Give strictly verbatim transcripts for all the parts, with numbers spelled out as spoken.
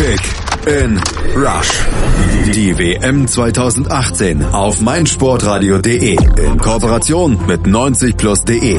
Kick in Rush. Die W M zwanzig achtzehn auf meinsportradio punkt de in Kooperation mit neunzig plus punkt de.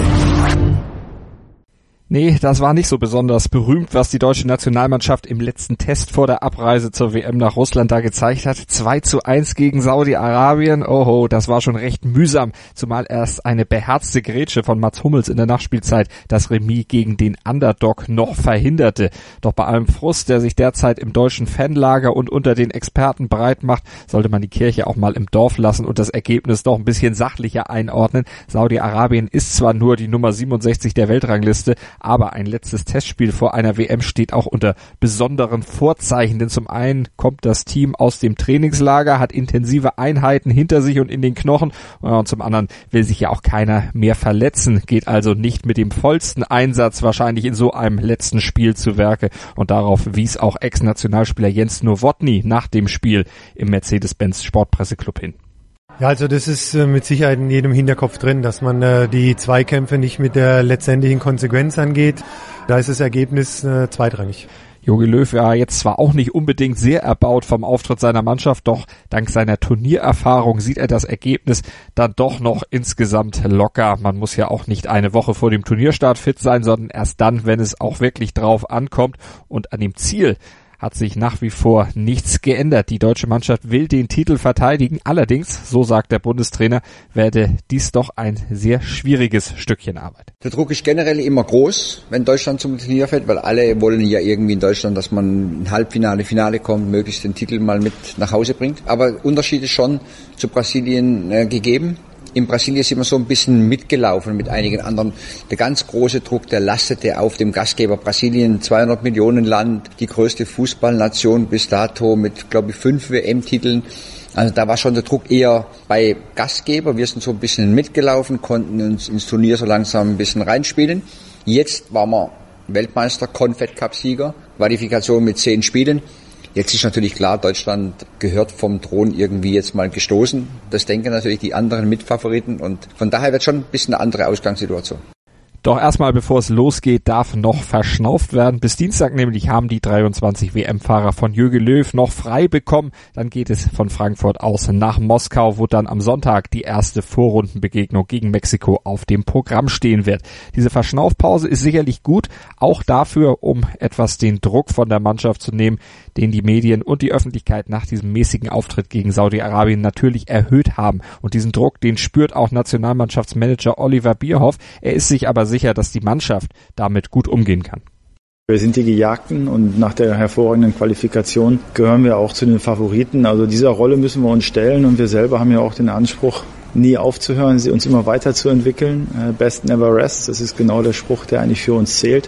Nee, das war nicht so besonders berühmt, was die deutsche Nationalmannschaft im letzten Test vor der Abreise zur W M nach Russland da gezeigt hat. zwei zu eins gegen Saudi-Arabien. Oho, das war schon recht mühsam, zumal erst eine beherzte Grätsche von Mats Hummels in der Nachspielzeit das Remis gegen den Underdog noch verhinderte. Doch bei allem Frust, der sich derzeit im deutschen Fanlager und unter den Experten breit macht, sollte man die Kirche auch mal im Dorf lassen und das Ergebnis doch ein bisschen sachlicher einordnen. Saudi-Arabien ist zwar nur die Nummer siebenundsechzig der Weltrangliste, aber ein letztes Testspiel vor einer W M steht auch unter besonderen Vorzeichen, denn zum einen kommt das Team aus dem Trainingslager, hat intensive Einheiten hinter sich und in den Knochen, und zum anderen will sich ja auch keiner mehr verletzen, geht also nicht mit dem vollsten Einsatz wahrscheinlich in so einem letzten Spiel zu Werke, und darauf wies auch Ex-Nationalspieler Jens Nowotny nach dem Spiel im Mercedes-Benz Sportpresseclub hin. Ja, also das ist äh, mit Sicherheit in jedem Hinterkopf drin, dass man äh, die Zweikämpfe nicht mit der letztendlichen Konsequenz angeht. Da ist das Ergebnis äh, zweitrangig. Jogi Löw war jetzt zwar auch nicht unbedingt sehr erbaut vom Auftritt seiner Mannschaft, doch dank seiner Turniererfahrung sieht er das Ergebnis dann doch noch insgesamt locker. Man muss ja auch nicht eine Woche vor dem Turnierstart fit sein, sondern erst dann, wenn es auch wirklich drauf ankommt, und an dem Ziel hat sich nach wie vor nichts geändert. Die deutsche Mannschaft will den Titel verteidigen. Allerdings, so sagt der Bundestrainer, werde dies doch ein sehr schwieriges Stückchen Arbeit. Der Druck ist generell immer groß, wenn Deutschland zum Turnier fährt, weil alle wollen ja irgendwie in Deutschland, dass man ein Halbfinale, Finale kommt, möglichst den Titel mal mit nach Hause bringt. Aber Unterschied ist schon zu Brasilien äh, gegeben. In Brasilien sind wir so ein bisschen mitgelaufen mit einigen anderen. Der ganz große Druck, der lastete auf dem Gastgeber Brasilien, zweihundert Millionen Land, die größte Fußballnation bis dato mit, glaube ich, fünf W M-Titeln. Also da war schon der Druck eher bei Gastgeber. Wir sind so ein bisschen mitgelaufen, konnten uns ins Turnier so langsam ein bisschen reinspielen. Jetzt waren wir Weltmeister, Confed-Cup-Sieger, Qualifikation mit zehn Spielen. Jetzt ist natürlich klar, Deutschland gehört vom Thron irgendwie jetzt mal gestoßen. Das denken natürlich die anderen Mitfavoriten, und von daher wird schon ein bisschen eine andere Ausgangssituation. Doch erstmal, bevor es losgeht, darf noch verschnauft werden. Bis Dienstag nämlich haben die dreiundzwanzig W M-Fahrer von Jogi Löw noch frei bekommen. Dann geht es von Frankfurt aus nach Moskau, wo dann am Sonntag die erste Vorrundenbegegnung gegen Mexiko auf dem Programm stehen wird. Diese Verschnaufpause ist sicherlich gut, auch dafür, um etwas den Druck von der Mannschaft zu nehmen, den die Medien und die Öffentlichkeit nach diesem mäßigen Auftritt gegen Saudi-Arabien natürlich erhöht haben. Und diesen Druck, den spürt auch Nationalmannschaftsmanager Oliver Bierhoff. Er ist sich aber sicher, dass die Mannschaft damit gut umgehen kann. Wir sind die Gejagten, und nach der hervorragenden Qualifikation gehören wir auch zu den Favoriten. Also dieser Rolle müssen wir uns stellen, und wir selber haben ja auch den Anspruch, nie aufzuhören, sie uns immer weiterzuentwickeln. Best never rest, das ist genau der Spruch, der eigentlich für uns zählt.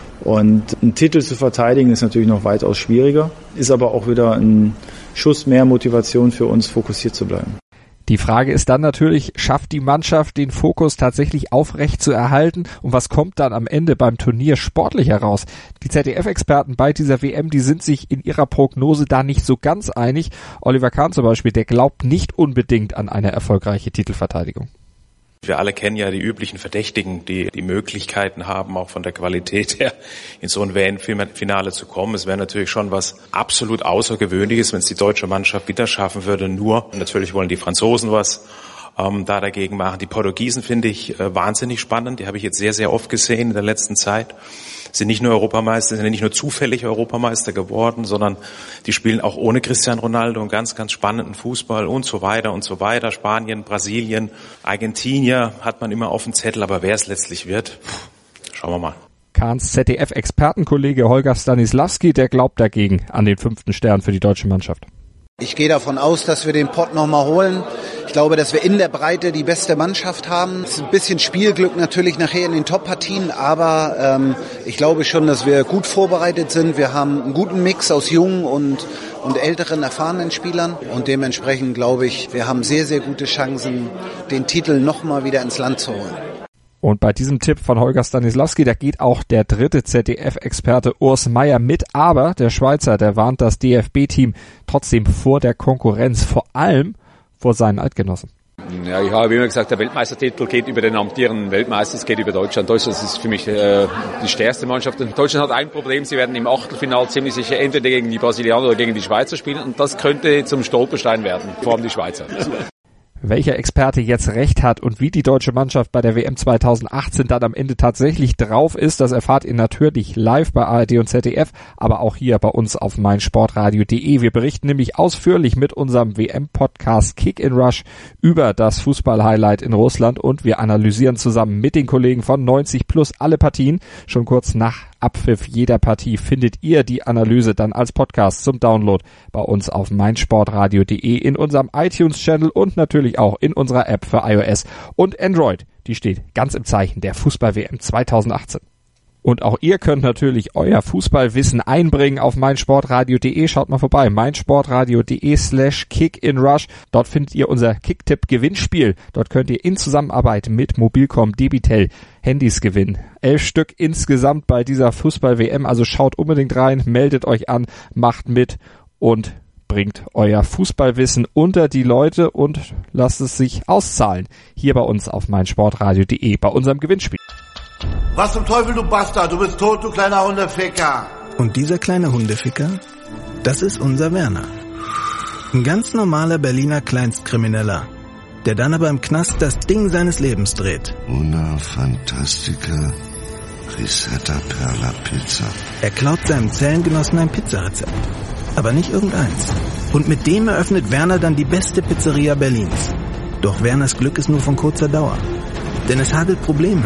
Und einen Titel zu verteidigen ist natürlich noch weitaus schwieriger, ist aber auch wieder ein Schuss mehr Motivation für uns, fokussiert zu bleiben. Die Frage ist dann natürlich, schafft die Mannschaft den Fokus tatsächlich aufrecht zu erhalten, und was kommt dann am Ende beim Turnier sportlich heraus? Die Z D F-Experten bei dieser W M, die sind sich in ihrer Prognose da nicht so ganz einig. Oliver Kahn zum Beispiel, der glaubt nicht unbedingt an eine erfolgreiche Titelverteidigung. Wir alle kennen ja die üblichen Verdächtigen, die die Möglichkeiten haben, auch von der Qualität her in so ein W M-Finale zu kommen. Es wäre natürlich schon was absolut Außergewöhnliches, wenn es die deutsche Mannschaft wieder schaffen würde. Nur natürlich wollen die Franzosen was ähm, da dagegen machen. Die Portugiesen finde ich äh, wahnsinnig spannend. Die habe ich jetzt sehr, sehr oft gesehen in der letzten Zeit. Sind nicht nur Europameister, sind nicht nur zufällig Europameister geworden, sondern die spielen auch ohne Cristiano Ronaldo einen ganz, ganz spannenden Fußball und so weiter und so weiter. Spanien, Brasilien, Argentinier hat man immer auf dem Zettel, aber wer es letztlich wird, schauen wir mal. Kahns Z D F-Expertenkollege Holger Stanislawski, der glaubt dagegen an den fünften Stern für die deutsche Mannschaft. Ich gehe davon aus, dass wir den Pott nochmal holen. Ich glaube, dass wir in der Breite die beste Mannschaft haben. Es ist ein bisschen Spielglück natürlich nachher in den Top-Partien, aber ähm, ich glaube schon, dass wir gut vorbereitet sind. Wir haben einen guten Mix aus jungen und, und älteren, erfahrenen Spielern, und dementsprechend glaube ich, wir haben sehr, sehr gute Chancen, den Titel nochmal wieder ins Land zu holen. Und bei diesem Tipp von Holger Stanislawski, da geht auch der dritte Z D F-Experte Urs Meier mit, aber der Schweizer, der warnt das D F B-Team trotzdem vor der Konkurrenz, vor allem vor seinen Eidgenossen. Ja, ich habe immer gesagt, der Weltmeistertitel geht über den amtierenden Weltmeister, es geht über Deutschland. Deutschland ist für mich äh, die stärkste Mannschaft. Und Deutschland hat ein Problem, sie werden im Achtelfinale ziemlich sicher entweder gegen die Brasilianer oder gegen die Schweizer spielen und das könnte zum Stolperstein werden, vor allem die Schweizer. Welcher Experte jetzt recht hat und wie die deutsche Mannschaft bei der W M zweitausendachtzehn dann am Ende tatsächlich drauf ist, das erfahrt ihr natürlich live bei A R D und Z D F, aber auch hier bei uns auf meinsportradio punkt de. Wir berichten nämlich ausführlich mit unserem W M-Podcast Kick in Rush über das Fußball-Highlight in Russland und wir analysieren zusammen mit den Kollegen von neunzig plus alle Partien. Schon kurz nach Abpfiff jeder Partie findet ihr die Analyse dann als Podcast zum Download bei uns auf meinsportradio punkt de, in unserem iTunes-Channel und natürlich auch in unserer App für iOS und Android. Die steht ganz im Zeichen der Fußball-W M zweitausendachtzehn. Und auch ihr könnt natürlich euer Fußballwissen einbringen auf meinsportradio punkt de. Schaut mal vorbei, meinsportradio punkt de slash kickinrush. Dort findet ihr unser Kicktipp-Gewinnspiel. Dort könnt ihr in Zusammenarbeit mit Mobilcom Debitel Handys gewinnen. Elf Stück insgesamt bei dieser Fußball-W M. Also schaut unbedingt rein, meldet euch an, macht mit und bringt euer Fußballwissen unter die Leute und lasst es sich auszahlen. Hier bei uns auf meinsportradio punkt de bei unserem Gewinnspiel. Was zum Teufel, du Bastard? Du bist tot, du kleiner Hundeficker. Und dieser kleine Hundeficker, das ist unser Werner. Ein ganz normaler Berliner Kleinstkrimineller, der dann aber im Knast das Ding seines Lebens dreht. Una Fantastica Risetta Perla Pizza. Er klaut seinem Zellengenossen ein Pizzarezept. Aber nicht irgendeins. Und mit dem eröffnet Werner dann die beste Pizzeria Berlins. Doch Werners Glück ist nur von kurzer Dauer. Denn es hagelt Probleme.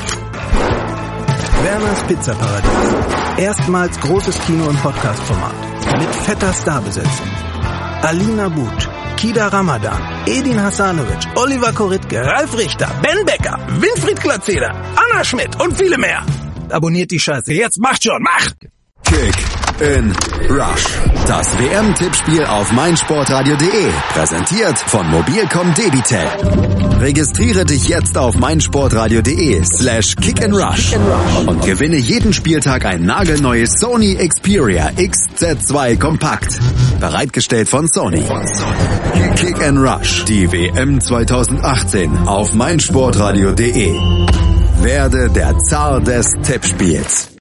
Werners Pizzaparadies. Erstmals großes Kino- und Podcast-Format. Mit fetter Starbesetzung. Alina But, Kida Ramadan, Edin Hasanovic, Oliver Koritke, Ralf Richter, Ben Becker, Winfried Glatzeder, Anna Schmidt und viele mehr. Abonniert die Scheiße. Jetzt macht schon, mach! Kick in Rush. Das W M-Tippspiel auf meinsportradio punkt de. Präsentiert von Mobilcom Debitel. Registriere dich jetzt auf meinsportradio punkt de slash kick in rush und gewinne jeden Spieltag ein nagelneues Sony Xperia X Z zwei Kompakt. Bereitgestellt von Sony. Kick in Rush. Die W M zweitausendachtzehn auf meinsportradio punkt de. Werde der Zar des Tippspiels.